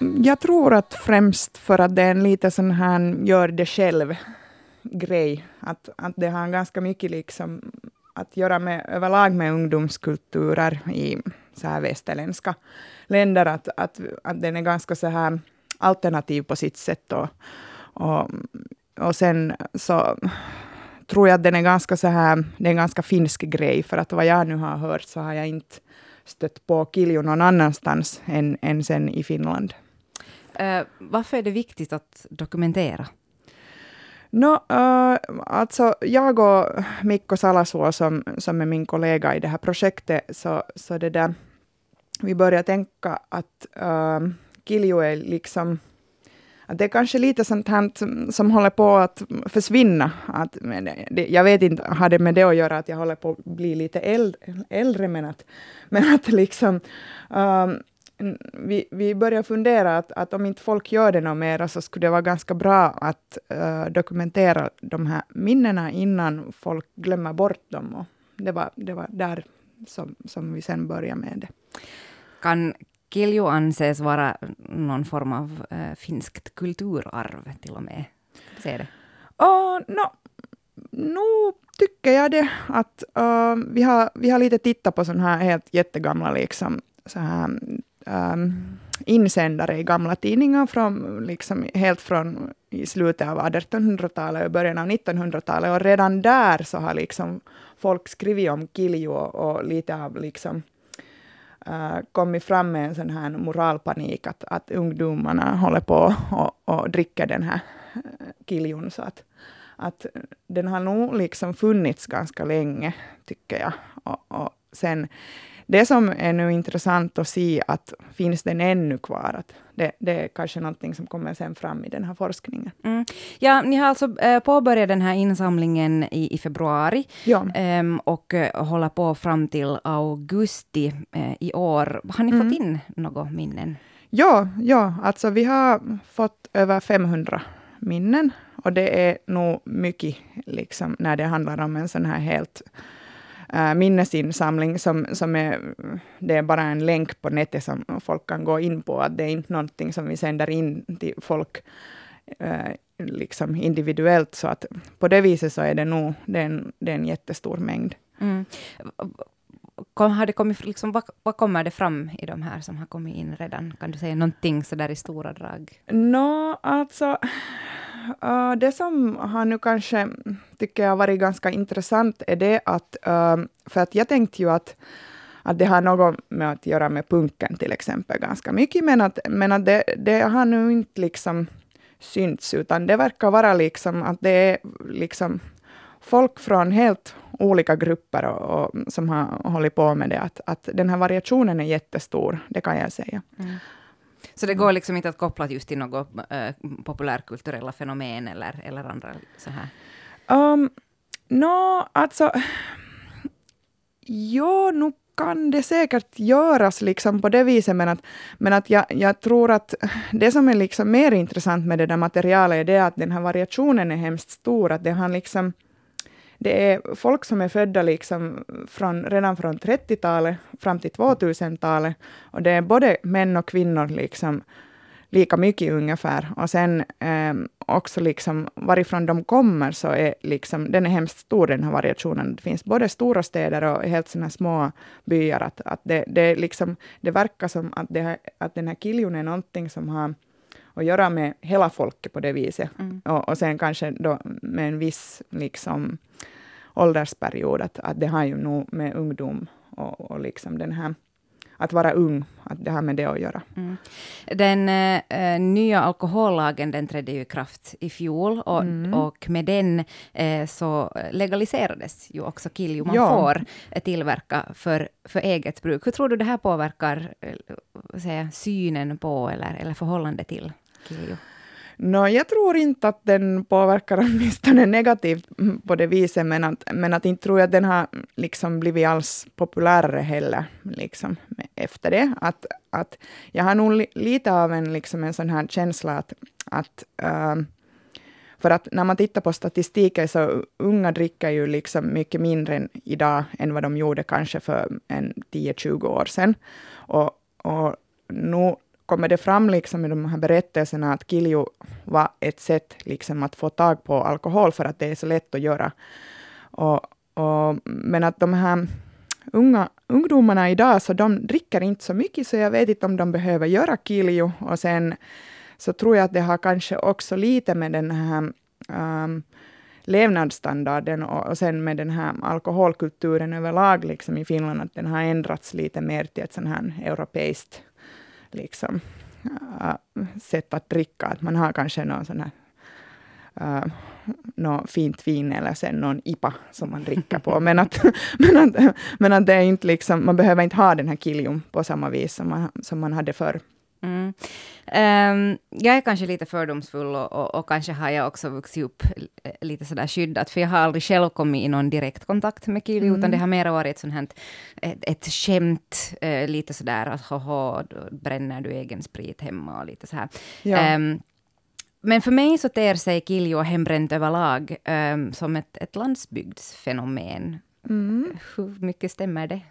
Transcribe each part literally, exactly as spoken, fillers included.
jag tror att främst för att det är en lite sån här gör det själv grej. Att, att det har ganska mycket liksom att göra med överlag med ungdomskulturer i så här västerländska länder. Att, att, att den är ganska så här alternativ på sitt sätt. Och, och, och sen så tror jag att den är ganska så här, det är en ganska finsk grej. För att vad jag nu har hört så har jag inte stött på kilju någon annanstans än, än sen i Finland. Uh, varför är det viktigt att dokumentera? No, uh, alltså jag och Mikko Salasuo som, som är min kollega i det här projektet, så, så det där, vi börjar tänka att uh, kilju är liksom, att det är kanske lite sånt här som, som håller på att försvinna. Att, det, jag vet inte, har det med det att göra att jag håller på att bli lite äldre, äldre men, att, men att liksom uh, Vi, vi börjar fundera att, att om inte folk gör det något mer så skulle det vara ganska bra att uh, dokumentera de här minnena innan folk glömmer bort dem. Och det, var, det var där som, som vi sen började med det. Kan kilju anses vara någon form av uh, finskt kulturarv till och med? Ser det? Uh, no, nu tycker jag det. Att, uh, vi, har, vi har lite tittat på sådana här helt jättegamla liksom, så här, Um, insändare i gamla tidningar från, liksom, helt från i slutet av artonhundratalet och början av nittonhundratalet. Och redan där så har liksom folk skrivit om kilju och, och lite av liksom, uh, kommit fram med en sån här moralpanik att, att ungdomarna håller på och, och dricker den här kiljun. Så att, att den har nog liksom funnits ganska länge, tycker jag. Och, och sen det som är nu intressant att se att finns den ännu kvar, att det, det är kanske någonting som kommer sen fram i den här forskningen. Mm. Ja, ni har alltså äh, påbörjat den här insamlingen i, i februari ja. ähm, och äh, håller på fram till augusti äh, i år. Har ni mm. fått in några minnen? Ja, ja, alltså vi har fått över femhundra minnen och det är nog mycket liksom, när det handlar om en sån här helt Uh, minnesinsamling som, som är, det är bara en länk på nätet som folk kan gå in på. Att det är inte någonting som vi sänder in till folk uh, liksom individuellt. Så att på det viset så är det nog det är en, det är en jättestor mängd. Mm. Har det kommit, liksom, vad, vad kommer det fram i de här som har kommit in redan? Kan du säga någonting så där i stora drag? Nå, alltså uh, det som har nu kanske tycker jag varit ganska intressant är det att, uh, för att jag tänkte ju att, att det har något med att göra med punken till exempel ganska mycket, men att, men att det, det har nu inte liksom synts, utan det verkar vara liksom att det är liksom folk från helt olika grupper och, och, som har hållit på med det. Att, att den här variationen är jättestor, det kan jag säga. Mm. Så det går liksom inte att koppla just till något äh, populärkulturella fenomen eller, eller andra så här? Um, no, alltså... Jo, nu kan det säkert göras liksom på det viset, men att, men att jag, jag tror att det som är liksom mer intressant med det där materialet är det att den här variationen är hemskt stor. Att det har liksom... Det är folk som är födda liksom från, redan från trettiotalet fram till tvåtusentalet. Och det är både män och kvinnor liksom lika mycket ungefär. Och sen eh, också liksom varifrån de kommer så är liksom, den är hemskt stor den här variationen. Det finns både stora städer och helt såna små byar. Att, att det, det, liksom, det verkar som att, det, att den här kiljun är någonting som har att göra med hela folket på det viset. Mm. Och, och sen kanske då med en viss liksom åldersperiod, att, att det har ju nog med ungdom och, och liksom den här, att vara ung, att det har med det att göra. Mm. Den äh, nya alkohollagen, den trädde ju i kraft i fjol och, mm. och med den äh, så legaliserades ju också kilju. Man ja. får äh, tillverka för, för eget bruk. Hur tror du det här påverkar äh, säga, synen på eller, eller förhållande till kilju? No, jag tror inte att den påverkar åtminstone negativt på det viset, men att, men att inte tror jag att den har liksom blivit alls populärare heller liksom, efter det. Att, att jag har nog li, lite av en, liksom en sån här känsla att, att äh, för att när man tittar på statistiken så unga dricker ju liksom mycket mindre än idag än vad de gjorde kanske för en tio tjugo år sedan. Och, och nu kommer det fram liksom i de här berättelserna att kilju var ett sätt liksom att få tag på alkohol för att det är så lätt att göra. Och, och, men att de här unga ungdomarna idag, så de dricker inte så mycket, så jag vet inte om de behöver göra kilju. Och sen så tror jag att det har kanske också lite med den här um, levnadsstandarden och, och sen med den här alkoholkulturen överlag liksom i Finland, att den har ändrats lite mer till ett sån här europeiskt liksom, uh, sätt att dricka. Att man har kanske någon sån här uh, något fint vin eller sen någon I P A som man dricker på. Men att, men att, men att det är inte liksom, man behöver inte ha den här kiljum på samma vis som man, som man hade förr. Mm. Um, jag är kanske lite fördomsfull och, och, och kanske har jag också vuxit upp lite sådär skyddat, för jag har aldrig själv kommit i någon direkt kontakt med kilju, mm. utan det har mer varit ett sånt här, ett, ett skämt, uh, lite sådär att haha, då bränner du egen sprit hemma och lite så här. Ja. Um, men för mig så ter sig kilju och hembränt överlag um, som ett, ett landsbygdsfenomen. Mm. Hur mycket stämmer det?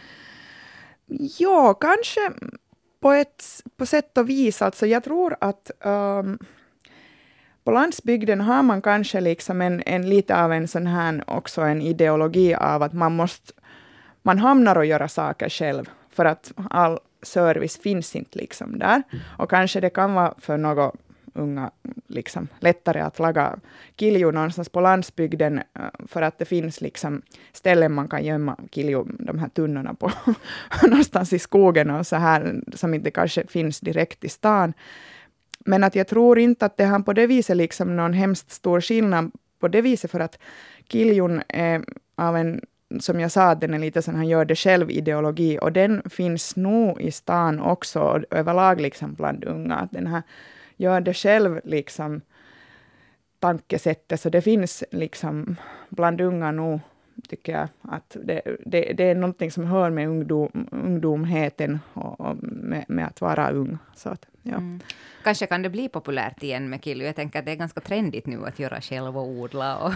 Ja, kanske på ett på sätt och vis. Alltså jag tror att um, på landsbygden har man kanske liksom en, en lite av en sån här också en ideologi av att man måste, man hamnar och göra saker själv för att all service finns inte liksom där. Och kanske det kan vara för något unga liksom lättare att laga kilju någonstans på landsbygden, för att det finns liksom ställen man kan gömma kilju, de här tunnorna på någonstans i skogen och så här, som inte kanske finns direkt i stan. Men att jag tror inte att det har på det viset liksom någon hemskt stor skillnad på det viset, för att kiljun är av en, som jag sa, den är lite sån här gör det själv ideologi, och den finns nog i stan också och överlag liksom bland unga, att den här gör det själv liksom tankesättet, så det finns liksom bland unga nog, tycker jag, att det, det, det är någonting som hör med ungdom, ungdomheten och, och med, med att vara ung. Så att, ja. Mm. Kanske kan det bli populärt igen med kilju. Jag tänker att det är ganska trendigt nu att göra själv och odla. Och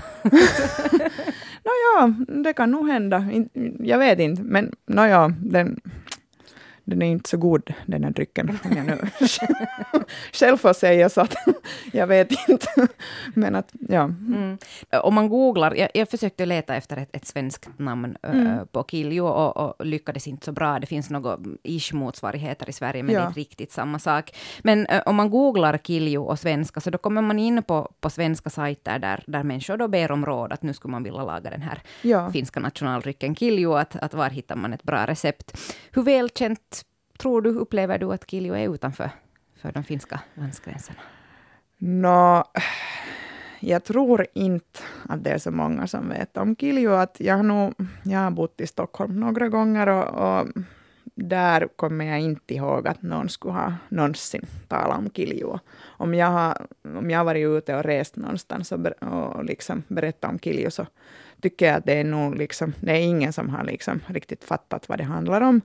no, ja, det kan nog hända. Jag vet inte, men no, ja, den... Den är inte så god, den här drycken. Jag nu själv får säga så att jag vet inte. Men att, ja. Mm. Om man googlar, jag, jag försökte leta efter ett, ett svenskt namn mm. uh, på kilju och, och lyckades inte så bra. Det finns några ish-motsvarigheter i Sverige, men ja. Det är inte riktigt samma sak. Men uh, om man googlar kilju och svenska, så då kommer man in på, på svenska sajter där, där människor då ber om råd att nu skulle man vilja laga den här ja. finska nationaldrycken kilju, att, att var hittar man ett bra recept. Hur välkänt tror du, upplever du att kilju är utanför för de finska landsgränserna? Nå, jag tror inte att det är så många som vet om kilju. Att jag, har nog, jag har bott i Stockholm några gånger och, och där kommer jag inte ihåg att någon skulle ha någonsin talat om kilju. Om jag har, om jag har varit ute och rest någonstans och, ber, och liksom berättat om kilju, så tycker jag att det är nog liksom, det är ingen som har liksom riktigt fattat vad det handlar om.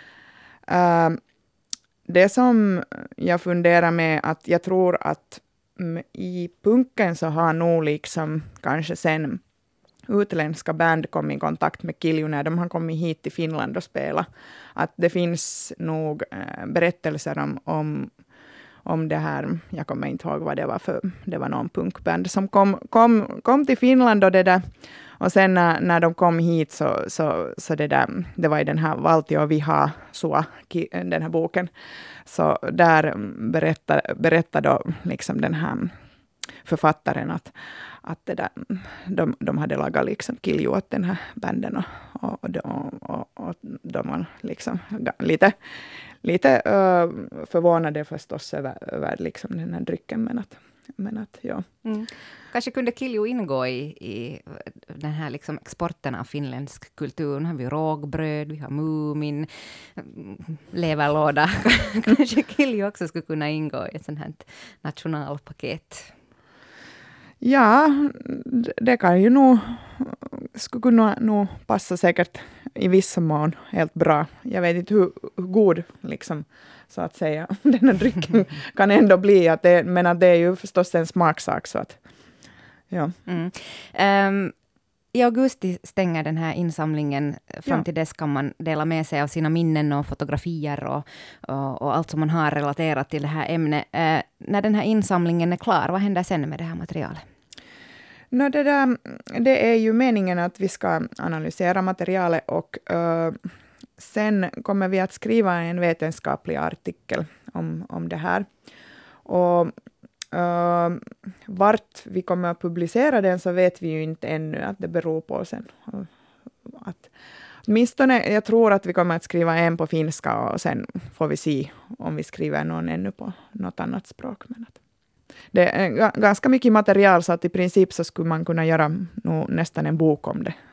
Uh, det som jag funderar med, att jag tror att mm, i punken så har nog liksom kanske sen utländska band kommit i kontakt med kilju när de har kommit hit till Finland och spelat. Att det finns nog uh, berättelser om, om, om det här, jag kommer inte ihåg vad det var för, det var någon punkband som kom, kom, kom till Finland och det där. Och sen när, när de kom hit så, så, så det, där, det var i den här Valtio Viha Sua, den här boken. Så där berättar, berättar då liksom den här författaren att, att det där, de, de hade lagat liksom kilju åt den här banden. Och, och, och, och, och de var liksom lite, lite uh, förvånade förstås över, över liksom den här drycken. Men att, men att ja. Mm. Kanske kunde kilju ingå i, i den här liksom exporten av finländsk kultur. Nu har vi rågbröd, vi har Mumin, leverlåda. Kanske kilju också skulle kunna ingå i ett sånt här nationalpaket. Ja, det kan ju nog, skulle kunna nog passa säkert i vissa mån helt bra. Jag vet inte hur, hur god liksom, så att säga den här drycken kan ändå bli, att det, men att det är ju förstås en smaksak. Så att, ja. Mm. Um, i augusti stänger den här insamlingen. Fram ja. till dess kan man dela med sig av sina minnen och fotografier och, och, och allt som man har relaterat till det här ämnet. Eh, när den här insamlingen är klar, vad händer sen med det här materialet? No, det, där, det är ju meningen att vi ska analysera materialet och uh, sen kommer vi att skriva en vetenskaplig artikel om, om det här. Och uh, vart vi kommer att publicera den så vet vi ju inte ännu, att det beror på sen. Att, åtminstone, jag tror att vi kommer att skriva en på finska och sen får vi se om vi skriver någon ännu på något annat språk. Men att det är ganska mycket material så att i princip så skulle man kunna göra nog nästan en bok om det.